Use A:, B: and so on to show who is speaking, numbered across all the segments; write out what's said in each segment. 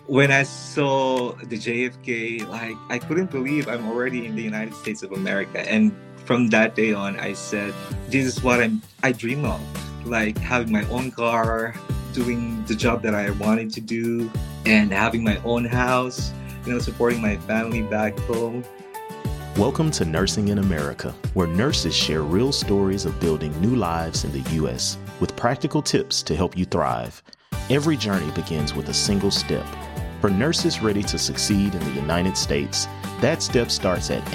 A: When I saw the JFK, like I couldn't believe I'm already in the United States of America. And from that day on, I said, this is what I dream of. Like having my own car, doing the job that I wanted to do, and having my own house, supporting my family back home.
B: Welcome to Nursing in America, where nurses share real stories of building new lives in the U.S. with practical tips to help you thrive. Every journey begins with a single step. For nurses ready to succeed in the United States, that step starts at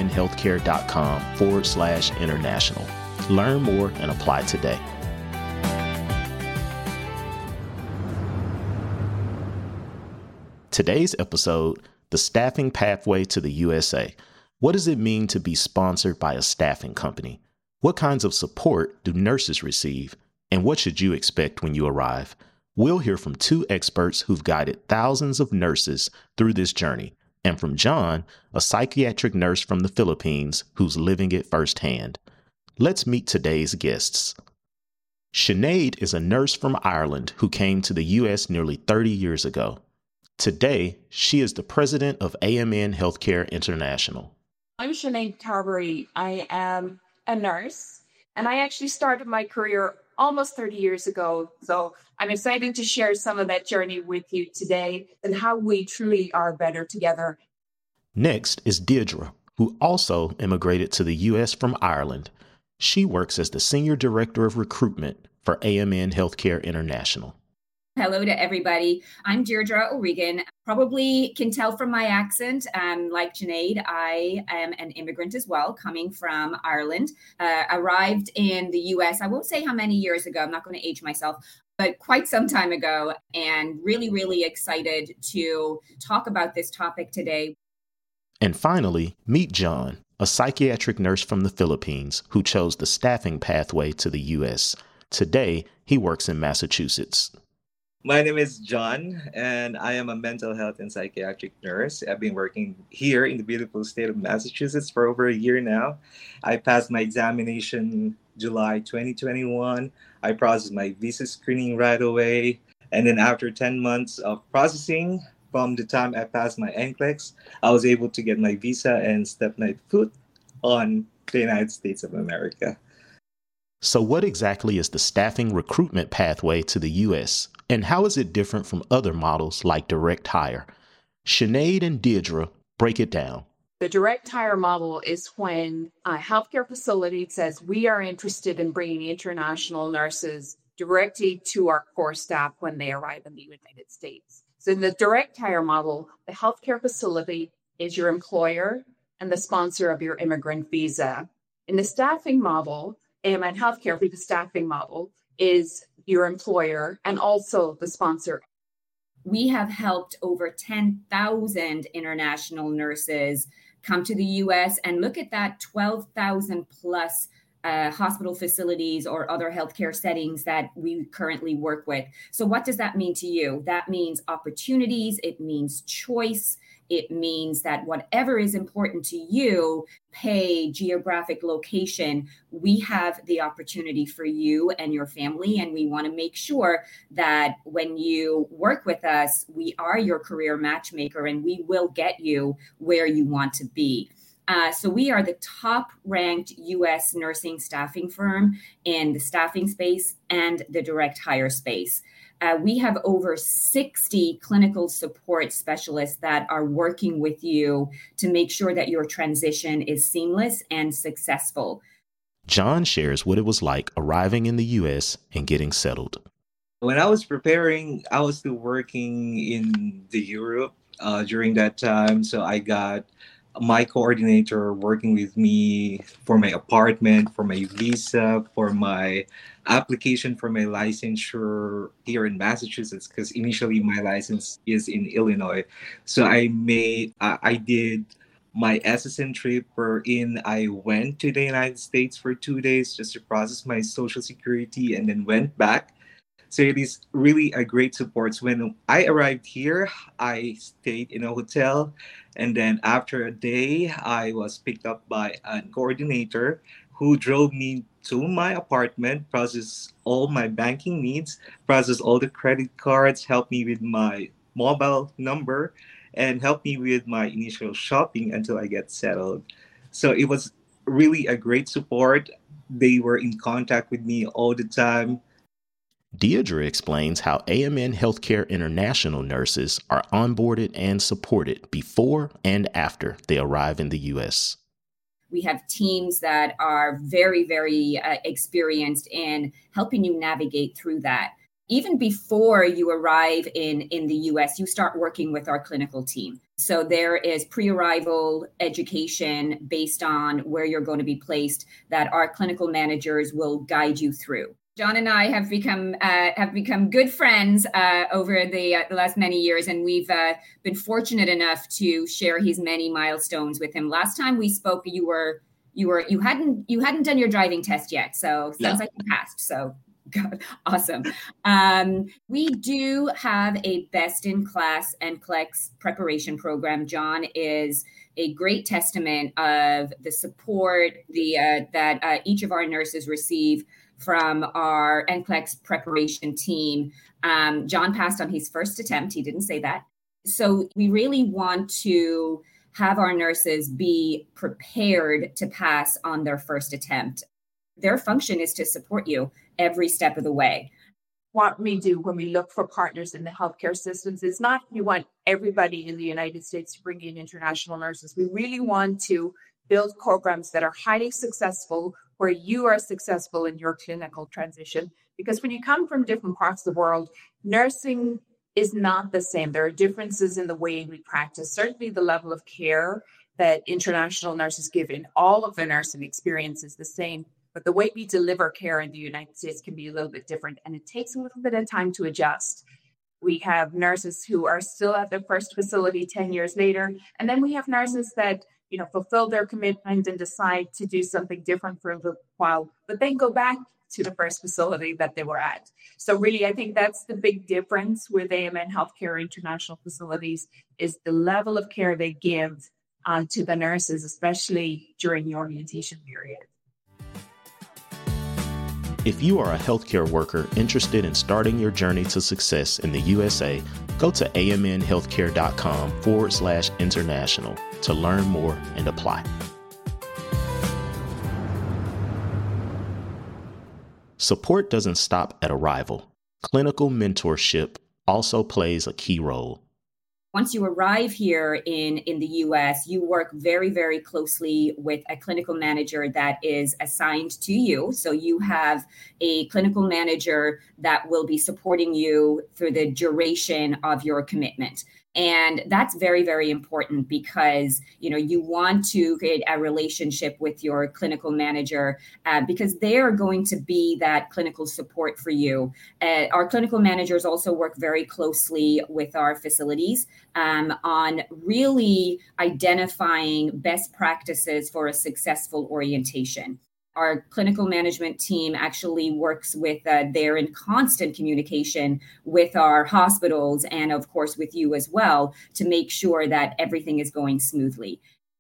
B: amnhealthcare.com/international. Learn more and apply today. Today's episode, The Staffing Pathway to the USA. What does it mean to be sponsored by a staffing company? What kinds of support do nurses receive? And what should you expect when you arrive? We'll hear from two experts who've guided thousands of nurses through this journey, and from John, a psychiatric nurse from the Philippines who's living it firsthand. Let's meet today's guests. Sinead is a nurse from Ireland who came to the U.S. nearly 30 years ago. Today, she is the president of AMN Healthcare International.
C: I'm Sinead Carberry. I am a nurse, and I actually started my career almost 30 years ago. So I'm excited to share some of that journey with you today and how we truly are better together.
B: Next is Deirdre, who also immigrated to the U.S. from Ireland. She works as the Senior Director of Recruitment for AMN Healthcare International.
D: Hello to everybody. I'm Deirdre O'Regan. Probably can tell from my accent, like Sinead, I am an immigrant as well, coming from Ireland. Arrived in the US, I won't say how many years ago, I'm not going to age myself, but quite some time ago, and really, really excited to talk about this topic today.
B: And finally, meet John, a psychiatric nurse from the Philippines who chose the staffing pathway to the US. Today, he works in Massachusetts.
A: My name is John, and I am a mental health and psychiatric nurse. I've been working here in the beautiful state of Massachusetts for over a year now. I passed my examination July 2021. I processed my visa screening right away. And then after 10 months of processing, from the time I passed my NCLEX, I was able to get my visa and step my foot on the United States of America.
B: So what exactly is the staffing recruitment pathway to the U.S., and how is it different from other models like direct hire? Sinead and Deirdre break it down.
C: The direct hire model is when a healthcare facility says we are interested in bringing international nurses directly to our core staff when they arrive in the United States. So in the direct hire model, the healthcare facility is your employer and the sponsor of your immigrant visa. In the staffing model, AMN Healthcare, the staffing model, is your employer and also the sponsor.
D: We have helped over 10,000 international nurses come to the U.S. and look at that 12,000 plus hospital facilities or other healthcare settings that we currently work with. So what does that mean to you? That means opportunities. It means choice. It means that whatever is important to you, pay, geographic location, we have the opportunity for you and your family. And we want to make sure that when you work with us, we are your career matchmaker and we will get you where you want to be. So we are the top ranked U.S. nursing staffing firm in the staffing space and the direct hire space. We have over 60 clinical support specialists that are working with you to make sure that your transition is seamless and successful.
B: John shares what it was like arriving in the U.S. and getting settled.
A: When I was preparing, I was still working in the Europe during that time. So I got my coordinator working with me for my apartment, for my visa, for my application for my licensure here in Massachusetts, because initially my license is in Illinois. So I did my SSN trip wherein I went to the United States for 2 days just to process my Social Security and then went back. So it is really a great support. So when I arrived here, I stayed in a hotel. And then after a day, I was picked up by a coordinator who drove me to my apartment, processed all my banking needs, processed all the credit cards, helped me with my mobile number and helped me with my initial shopping until I get settled. So it was really a great support. They were in contact with me all the time.
B: Deirdre explains how AMN Healthcare International nurses are onboarded and supported before and after they arrive in the U.S.
D: We have teams that are very, very experienced in helping you navigate through that. Even before you arrive in the US, you start working with our clinical team. So there is pre-arrival education based on where you're going to be placed that our clinical managers will guide you through. John and I have become good friends over the last many years, and we've been fortunate enough to share his many milestones with him. Last time we spoke, you hadn't done your driving test yet, so sounds like you passed. So God, awesome. We do have a best-in-class NCLEX preparation program. John is a great testament of the support that each of our nurses receive from our NCLEX preparation team. John passed on his first attempt. He didn't say that. So we really want to have our nurses be prepared to pass on their first attempt. Their function is to support you every step of the way.
C: What we do when we look for partners in the healthcare systems is not we want everybody in the United States to bring in international nurses. We really want to build programs that are highly successful, where you are successful in your clinical transition. Because when you come from different parts of the world, nursing is not the same. There are differences in the way we practice. Certainly the level of care that international nurses give in all of the nursing experience is the same. But the way we deliver care in the United States can be a little bit different, and it takes a little bit of time to adjust. We have nurses who are still at their first facility 10 years later, and then we have nurses that fulfill their commitment and decide to do something different for a little while, but then go back to the first facility that they were at. So really, I think that's the big difference with AMN Healthcare International facilities is the level of care they give to the nurses, especially during the orientation period.
B: If you are a healthcare worker interested in starting your journey to success in the USA, go to amnhealthcare.com/international to learn more and apply. Support doesn't stop at arrival. Clinical mentorship also plays a key role.
D: Once you arrive here in the US, you work very, very closely with a clinical manager that is assigned to you. So you have a clinical manager that will be supporting you through the duration of your commitment. And that's very, very important because, you want to create a relationship with your clinical manager because they are going to be that clinical support for you. Our clinical managers also work very closely with our facilities on really identifying best practices for a successful orientation. Our clinical management team actually works with, they're in constant communication with our hospitals and of course with you as well to make sure that everything is going smoothly.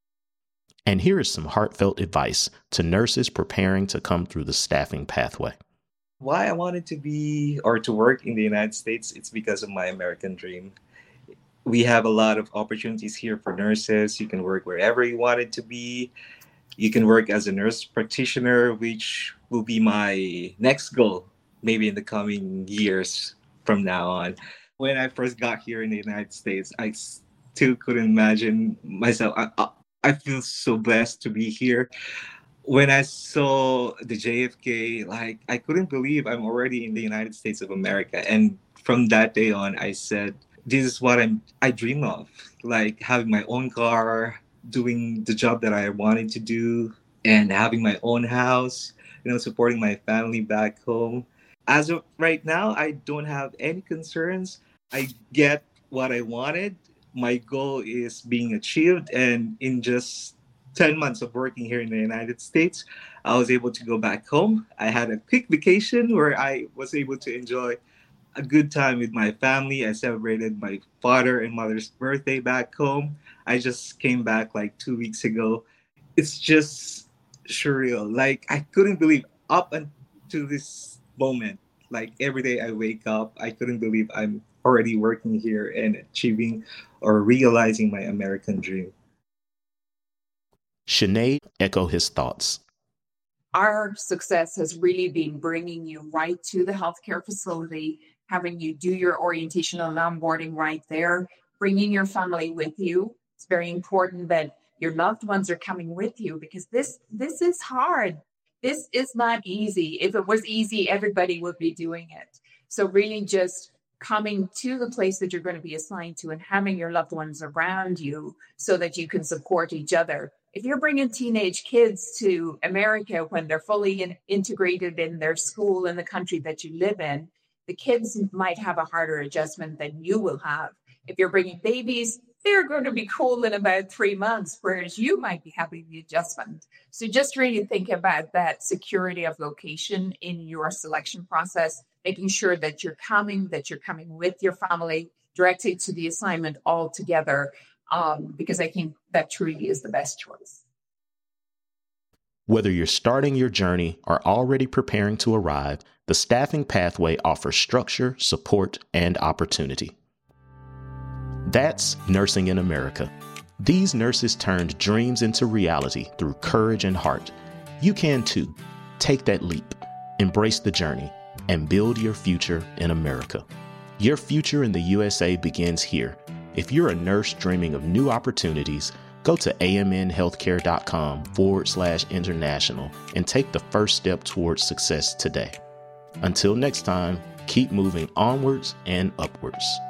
B: And here is some heartfelt advice to nurses preparing to come through the staffing pathway.
A: Why I wanted to be or to work in the United States, it's because of my American dream. We have a lot of opportunities here for nurses. You can work wherever you want it to be. You can work as a nurse practitioner, which will be my next goal, maybe in the coming years from now on. When I first got here in the United States, I still couldn't imagine myself. I feel so blessed to be here. When I saw the JFK, I couldn't believe I'm already in the United States of America. And from that day on, I said, this is what I dream of, having my own car, doing the job that I wanted to do, and having my own house, supporting my family back home. As of right now, I don't have any concerns. I get what I wanted. My goal is being achieved. And in just 10 months of working here in the United States, I was able to go back home. I had a quick vacation where I was able to enjoy a good time with my family. I celebrated my father and mother's birthday back home. I just came back 2 weeks ago. It's just surreal. I couldn't believe up until this moment. Every day I wake up, I couldn't believe I'm already working here and achieving or realizing my American dream.
B: Sinead echoed his thoughts.
C: Our success has really been bringing you right to the healthcare facility, having you do your orientation and onboarding right there, bringing your family with you. It's very important that your loved ones are coming with you, because this is hard. This is not easy. If it was easy, everybody would be doing it. So really just coming to the place that you're going to be assigned to and having your loved ones around you so that you can support each other. If you're bringing teenage kids to America when they're fully integrated in their school in the country that you live in, the kids might have a harder adjustment than you will have. If you're bringing babies, they're going to be cool in about 3 months, whereas you might be having the adjustment. So just really think about that security of location in your selection process, making sure that you're coming with your family directly to the assignment all together. Because I think that truly is the best choice.
B: Whether you're starting your journey or already preparing to arrive, the Staffing Pathway offers structure, support, and opportunity. That's Nursing in America. These nurses turned dreams into reality through courage and heart. You can too. Take that leap, embrace the journey, and build your future in America. Your future in the USA begins here. If you're a nurse dreaming of new opportunities, go to amnhealthcare.com/international and take the first step towards success today. Until next time, keep moving onwards and upwards.